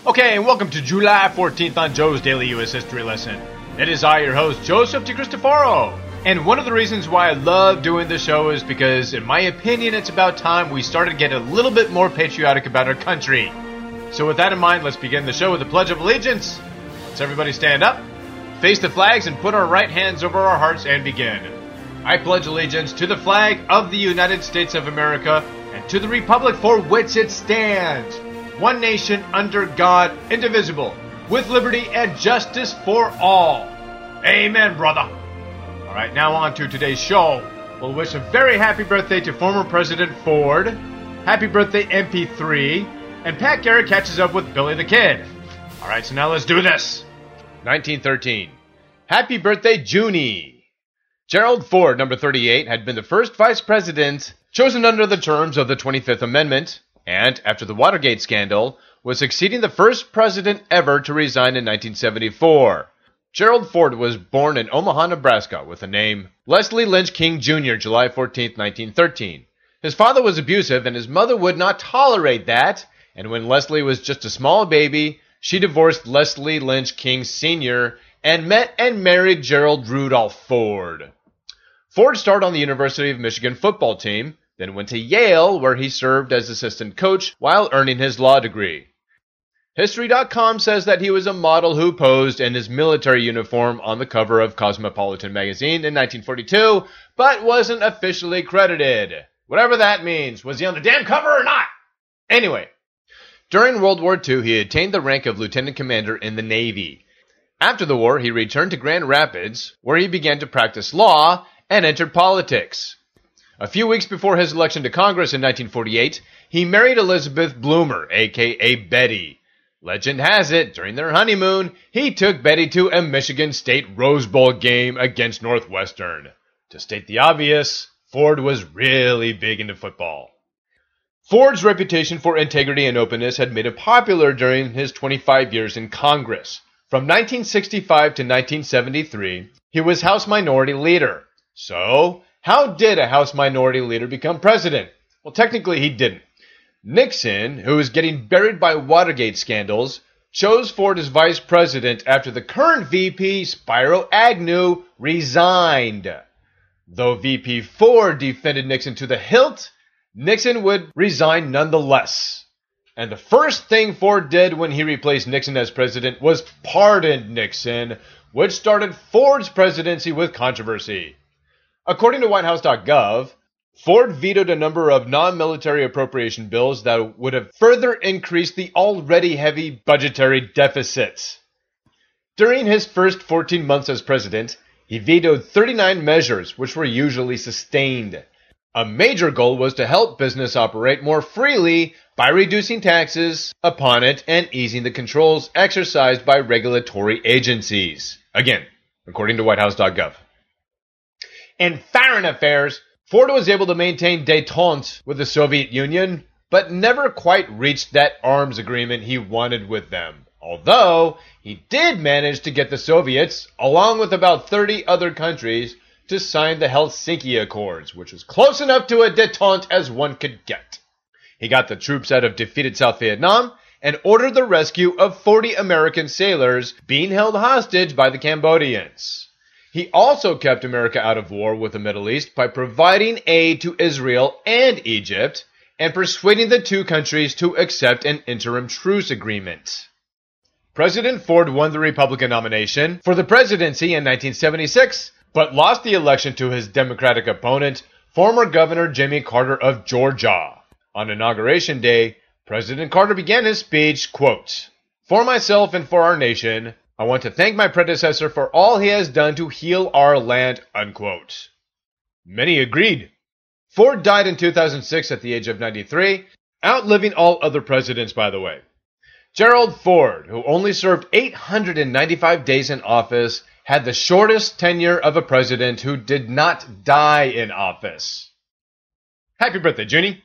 Okay, and welcome to July 14th on Joe's Daily U.S. History Lesson. It is I, your host, Joseph DeCristofaro. And one of the reasons why I love doing this show is because, in my opinion, it's about time we started to get a little bit more patriotic about our country. So with that in mind, let's begin the show with the Pledge of Allegiance. Let's everybody stand up, face the flags, and put our right hands over our hearts and begin. I pledge allegiance to the flag of the United States of America and to the republic for which it stands, one nation under God, indivisible, with liberty and justice for all. Amen, brother. All right, now on to today's show. We'll wish a very happy birthday to former President Ford. Happy birthday, MP3. And Pat Garrett catches up with Billy the Kid. All right, so now let's do this. 1913. Happy birthday, Junie. Gerald Ford, number 38, had been the first vice president chosen under the terms of the 25th Amendment, and, after the Watergate scandal, was succeeding the first president ever to resign in 1974. Gerald Ford was born in Omaha, Nebraska, with the name Leslie Lynch King Jr., July 14, 1913. His father was abusive, and his mother would not tolerate that, and when Leslie was just a small baby, she divorced Leslie Lynch King Sr. and met and married Gerald Rudolph Ford. Ford started on the University of Michigan football team, then went to Yale, where he served as assistant coach while earning his law degree. History.com says that he was a model who posed in his military uniform on the cover of Cosmopolitan magazine in 1942, but wasn't officially credited. Whatever that means. Was he on the damn cover or not? Anyway, during World War II, he attained the rank of lieutenant commander in the Navy. After the war, he returned to Grand Rapids, where he began to practice law and entered politics. A few weeks before his election to Congress in 1948, he married Elizabeth Bloomer, a.k.a. Betty. Legend has it, during their honeymoon, he took Betty to a Michigan State Rose Bowl game against Northwestern. To state the obvious, Ford was really big into football. Ford's reputation for integrity and openness had made him popular during his 25 years in Congress. From 1965 to 1973, he was House Minority Leader. So, how did a House Minority Leader become president? Well, technically he didn't. Nixon, who was getting buried by Watergate scandals, chose Ford as vice president after the current VP, Spiro Agnew, resigned. Though VP Ford defended Nixon to the hilt, Nixon would resign nonetheless. And the first thing Ford did when he replaced Nixon as president was pardon Nixon, which started Ford's presidency with controversy. According to WhiteHouse.gov, Ford vetoed a number of non-military appropriation bills that would have further increased the already heavy budgetary deficits. During his first 14 months as president, he vetoed 39 measures which were usually sustained. A major goal was to help business operate more freely by reducing taxes upon it and easing the controls exercised by regulatory agencies. Again, according to WhiteHouse.gov. In foreign affairs, Ford was able to maintain détente with the Soviet Union, but never quite reached that arms agreement he wanted with them. Although, he did manage to get the Soviets, along with about 30 other countries, to sign the Helsinki Accords, which was close enough to a détente as one could get. He got the troops out of defeated South Vietnam and ordered the rescue of 40 American sailors being held hostage by the Cambodians. He also kept America out of war with the Middle East by providing aid to Israel and Egypt and persuading the two countries to accept an interim truce agreement. President Ford won the Republican nomination for the presidency in 1976, but lost the election to his Democratic opponent, former Governor Jimmy Carter of Georgia. On Inauguration Day, President Carter began his speech, quote, "For myself and for our nation, I want to thank my predecessor for all he has done to heal our land," unquote. Many agreed. Ford died in 2006 at the age of 93, outliving all other presidents, by the way. Gerald Ford, who only served 895 days in office, had the shortest tenure of a president who did not die in office. Happy birthday, Junie.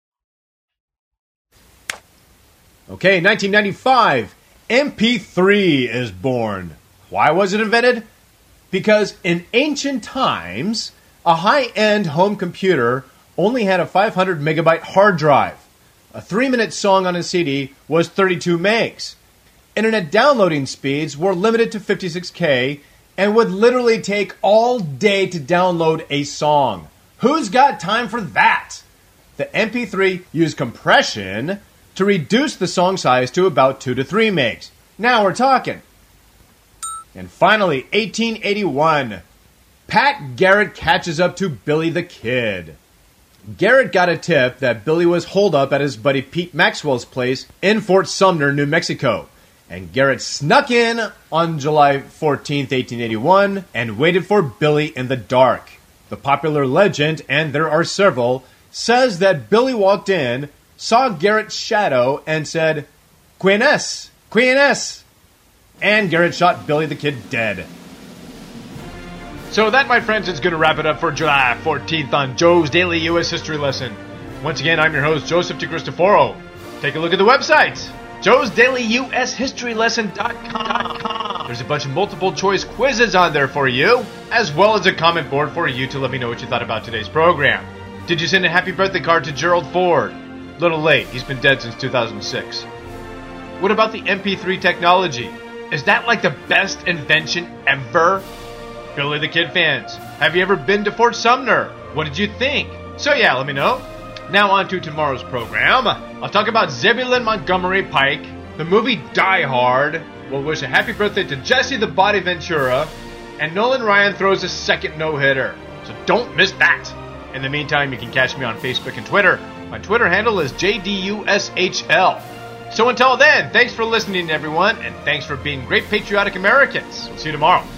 Okay, 1995, MP3 is born. Why was it invented? Because in ancient times, a high-end home computer only had a 500 megabyte hard drive. A 3-minute song on a CD was 32 megs. internet downloading speeds were limited to 56K and would literally take all day to download a song. Who's got time for that? The MP3 used compression to reduce the song size to about 2 to 3 megs. Now we're talking. And finally, 1881. Pat Garrett catches up to Billy the Kid. Garrett got a tip that Billy was holed up at his buddy Pete Maxwell's place in Fort Sumner, New Mexico. And Garrett snuck in on July 14th, 1881, and waited for Billy in the dark. The popular legend, and there are several, says that Billy walked in, saw Garrett's shadow, and said, "Queen S! Queen S!" And Garrett shot Billy the Kid dead. So that, my friends, is going to wrap it up for July 14th on Joe's Daily U.S. History Lesson. Once again, I'm your host, Joseph DeCristoforo. Take a look at the website, joesdailyushhistorylesson.com. There's a bunch of multiple choice quizzes on there for you, as well as a comment board for you to let me know what you thought about today's program. Did you send a happy birthday card to Gerald Ford? Little late, he's been dead since 2006. What about the MP3 technology? Is that like the best invention ever? Billy the Kid fans, have you ever been to Fort Sumner? What did you think? So yeah, let me know. Now on to tomorrow's program. I'll talk about Zebulon Montgomery Pike, the movie Die Hard. We'll wish a happy birthday to Jesse the Body Ventura, and Nolan Ryan throws a second no-hitter. So don't miss that. In the meantime, you can catch me on Facebook and Twitter. My Twitter handle is JDUSHL. So until then, thanks for listening, everyone, and thanks for being great patriotic Americans. We'll see you tomorrow.